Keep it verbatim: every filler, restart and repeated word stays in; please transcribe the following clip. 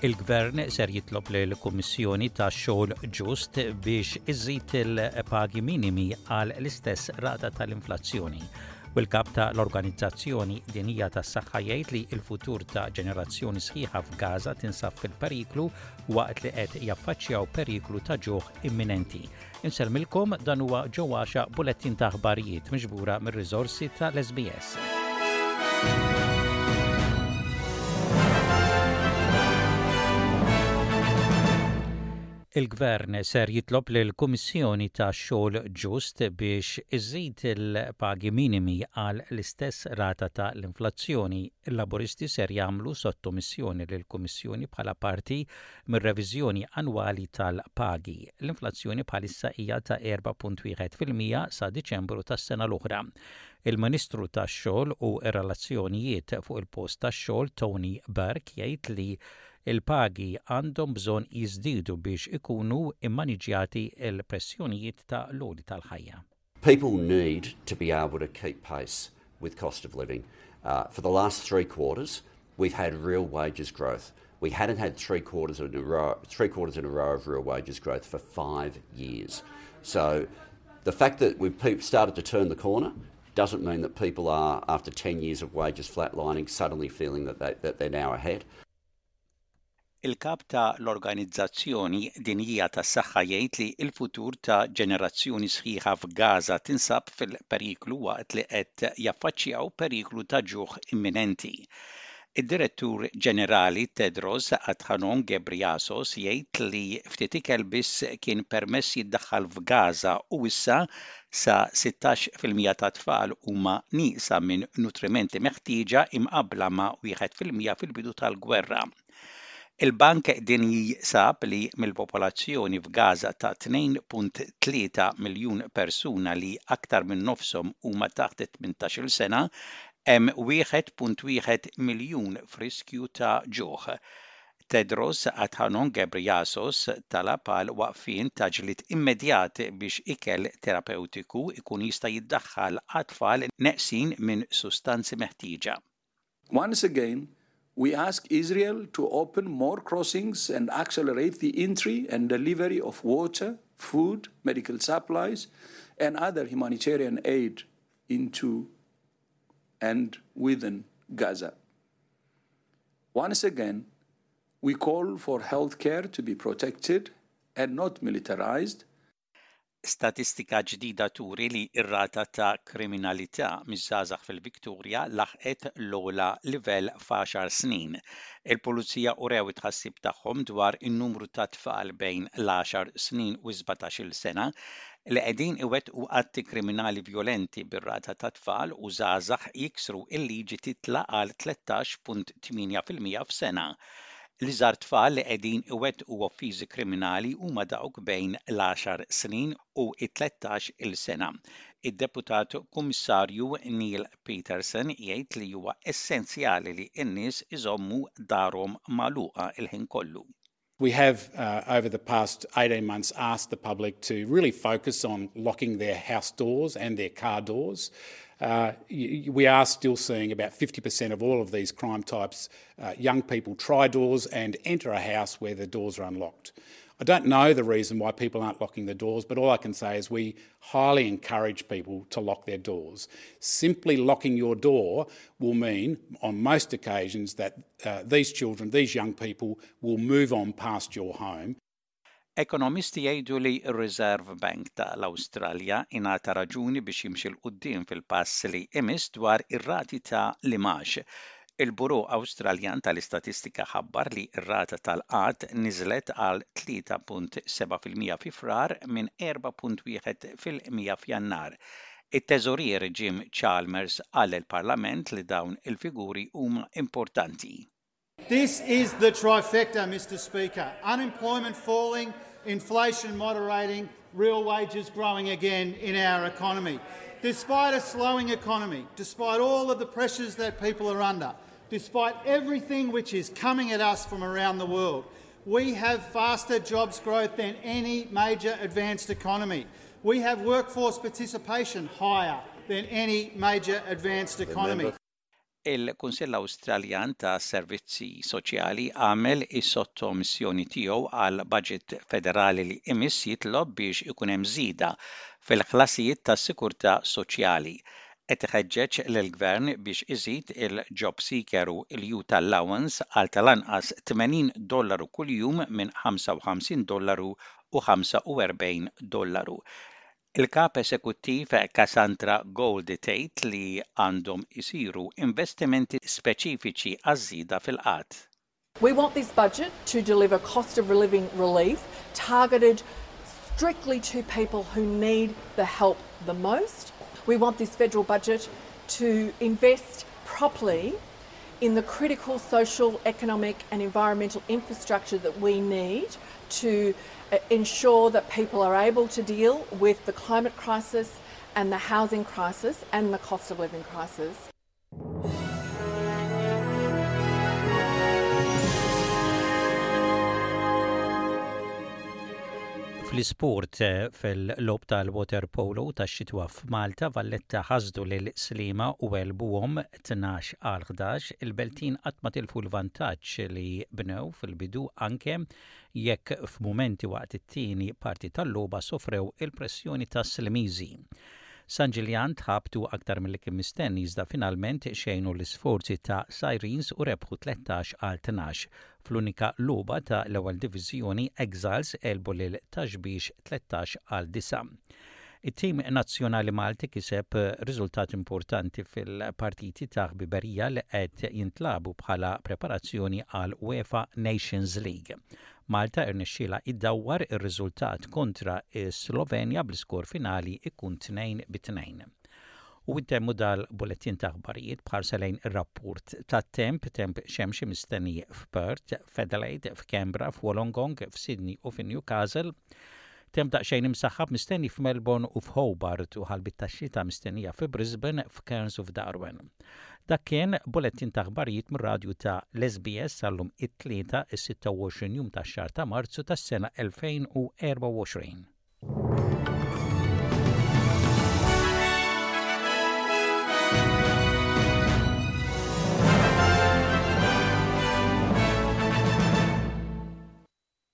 Il-Gvern ser jitlob lill-Kummissjoni tax-Xogħol Ġust biex iżżid il-pagi minimi għal l-istess rata tal-inflazzjoni. U l-kap tal-Organizzazzjoni Dinjija tas-Saħħa jgħid li l-futur ta' ġenerazzjoni sħiħa f'Gaza tinsab fil-periklu waqt li qed jaffaċċjaw periklu ta' ġuħ imminenti. Inselmilkom dan huwa ġewwaxa bulettin ta' aħbarijiet miġbura mir-riżorsi tal-S B S. Il-Gvern ser jitlob lill-Kummissjoni tax-Xogħol Ġust biex iżżid il-pagi minimi għal l-istess rata ta' l-inflazzjoni. Il-Laburisti ser jagħmlu sottomissjoni lill-Kummissjoni bħala parti mir-reviżjoni annwali tal-pagi. L-inflazzjoni bħalissa hija ta' erba' punt wieħed fil-mija sa' Diċembru tas-sena l-oħra. Il-Ministru tax-Xogħol u r-Relazzjonijiet fuq il-post tax-xogħol Tony Burke jgħid li il-pagi għandhom bżonn jiżdiedu biex ikunu immaniġjati l-pressjonijiet ta' l-għoli tal-ħajja. People need to be able to keep pace with cost of living. Uh, for the last three quarters, we've had real wages growth. We hadn't had three quarters in a row, three quarters in a row of real wages growth for five years. So the fact that we've started to turn the corner doesn't mean that people are, after ten years of wages flatlining, suddenly feeling that, they, that they're now ahead. Il-kap ta' l-Organizzazzjoni Dinjija tas-Saħħa jgħid li l-futur ta' ġenerazzjoni sħiħa f'Gaza tinsab fil-periklu waqt li qed jaffaċċjaw periklu ta' ġuħ imminenti. Id-Direttur Ġenerali Tedros Adhanom Ghebreyesus jgħid li ftit ikel biss kien permess jiddaħħal f'Gaza u issa sa sittax fil-mija ta' tfal huma nieqsa minn nutrimenti meħtieġa imqabbla ma' wieħed fil-mija fil-bidu tal-gwerra. Il-Bank Dinji sab li mill-popolazzjoni f'Gaza ta' tnejn punt tlieta miljun persuna li aktar minn nofshom huma taħt tmintax-il sena, hemm wieħed punt wieħed miljun f'riskju ta' ġuħ. Tedros Adhanom Ghebreyesus talab għal waqfien ta' ġlied immedjat biex ikel terapeutiku ikun jista' jiddaħħal għat-tfal neqsin minn sustanzi meħtieġa. Once again, we ask Israel to open more crossings and accelerate the entry and delivery of water, food, medical supplies, and other humanitarian aid into and within Gaza. Once again, we call for healthcare to be protected and not militarized. Statistika ġdida turi li r-rata ta' kriminalità miż-żgħażagħ fil-Viktorja laħqet l-ogħla livell f'għaxar snin. Il-Pulizija urew it-tħassib tagħhom dwar in-numru ta' tfal bejn l-għaxar snin u sebgħatax-il sena li qegħdin iwettqu atti kriminali vjolenti bir-rata ta' tfal u żgħażagħ jiksru l-liġi titla' għal tletax punt tminja fil-mija f'sena. L-iżgħar tfal li qegħdin iwettqu offiżi kriminali huma dawk bejn l-għaxar snin u t-tletax-il sena. Id-Deputat Kummissarju Neil Peterson jgħid li huwa essenzjali li n-nies iżommu darhom magħluqa il-ħin kollu. We have, uh, over the past eighteen months, asked the public to really focus on locking their house doors and their car doors. Uh, we are still seeing about fifty percent of all of these crime types, uh, young people try doors and enter a house where the doors are unlocked. I don't know the reason why people aren't locking the doors, but all I can say is we highly encourage people to lock their doors. Simply locking your door will mean, on most occasions, that uh, these children, these young people, will move on past your home. Ekonomisti jgħidu li r-Reserve Bank tal-Awstralja ingħata raġuni biex jimxi l quddiem fil-pass li imiss dwar ir-rati ta' l-imax. Il-Buru Awstraljan tal-Istatistika ħabbar li r-rata tal-qatt niżlet għal tlieta punt seba' fil-mija fi frar minn erba' punt wieħed fil-mija f'Jannar. It-Teżorier Jim Chalmers qal il-Parlament li dawn il-figuri huma importanti. This is the trifecta, Mister Speaker. Unemployment falling, inflation moderating, real wages growing again in our economy. Despite a slowing economy, despite all of the pressures that people are under, despite everything which is coming at us from around the world, we have faster jobs growth than any major advanced economy. We have workforce participation higher than any major advanced economy. Il-Kunsill Awstraljan ta' Servizzi Soċjali għamel is-sottomissjoni tiegħu għal budget federali li imiss jitlob biex ikun hemm żieda fil-ħlasijiet tas-Sikurtà Soċjali. Qed iħeġġeġ lill-Gvern biex iżid il-Job Seeker u l-Youth Allowance għal tal-anqas tmenin dollaru kuljum minn ħamsa u ħamsin dollaru u ħamsa u erbgħin dollaru. Il-kap eżekuttiv Cassandra Gold tgħid li għandhom isiru investimenti speċifiċi għaż-żieda fil-qatt. We want this budget to deliver cost of living relief targeted strictly to people who need the help the most. We want this federal budget to invest properly in the critical social, economic and environmental infrastructure that we need to ensure that people are able to deal with the climate crisis and the housing crisis and the cost of living crisis. Fl-isport fil-lob tal-water polo tax-xitwa f'Malta Valletta ħasdu lil Slima u għelbuhom tnax għal ħdax il-Beltin qatt ma tilfu l-vantaġġ li bnew fil-bidu anke jekk f'mumenti waqt it-tieni parti tal-logħba sofrew il-pressjoni tas-Slimiżi. San Ġiljan tħabtu aktar mill-li kien mistenni iżda finalment xejnu l-isforzi ta' Sirens u rebħu tletax għal tnax. Fl-unika logħba ta' l-ewwel diviżjoni Exiles elbu lil Taxbix tletax għal disa'. It-tim nazzjonali Malti kiseb riżultat importanti fil-partiti ta' ħbiberija li qed jintlabu bħala preparazzjoni għal UEFA Nations League. Malta irnexxiela iddawwar ir-riżultat kontra s-Slovenja bl-iskor finali ikun tnejn bitnejn. U intemmu dal-bulettin ta' aħbarijiet bħarsa lejn ir-rapport tat-temp temp xemxi mistenni f'Perth, f'Adelaide, f'Canberra, f'Wollongong, f'Sydney u f'Newcastle. Temp daqsxejn imsaħħab mistenni f'Melbourne u f'Hobart u ħalbit tax-xita mistennija f'Brisbane, f'Cairns u f'Darwin. Dak kien bulettin ta' aħbarijiet mir-radju ta' l-S B S għallum it-tlieta is-sitta u għoxrin jum tax-xahar ta' Marzu tas-sena elfejn u erba' u għoxrin.